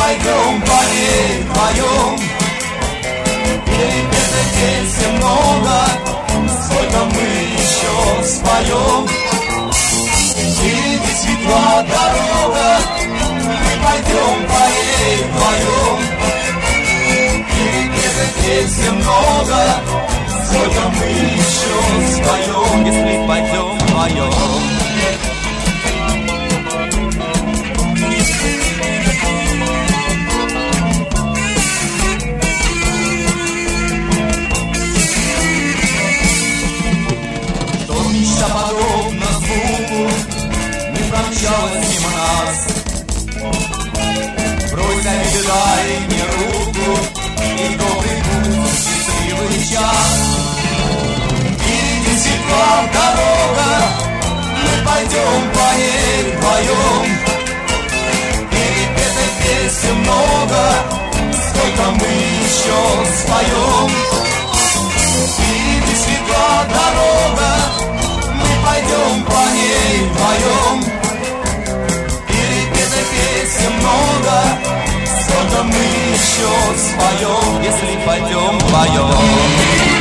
пойдем по ней вдвоем. Перепетой песен много, сколько мы еще споем. Впереди светла дорога, мы пойдем по ней вдвоем. Перепетой песен много, сколько мы еще споем, если пойдем вдвоем. Подобно звуку не промчалась мимо нас. Брось, не дай мне руку, и добрый путь, счастливый час. Впереди светла дорога, мы пойдем по ней вдвоем. Перепетой песен много, сколько мы еще споем. Впереди светла дорога, пойдем по ней вдвоем. Перепетой песен много, сколько мы еще споем, если пойдем вдвоем.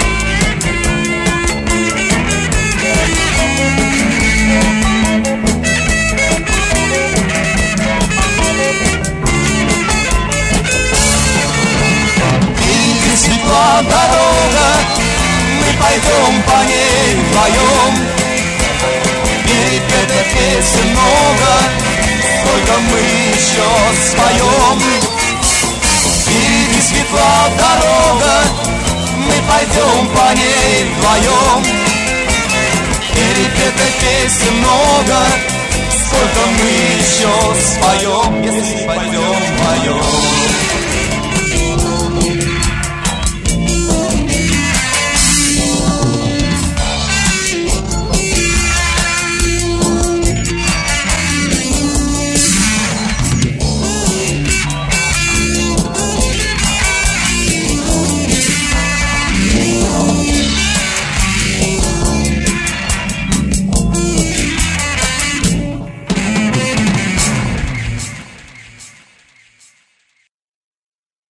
Впереди светла дорога, мы пойдем по ней вдвоем. Перепетой песен много, сколько мы еще споем. Впереди светла дорога, мы пойдем по ней вдвоем. Перепетой песен много, сколько мы еще споем, если пойдем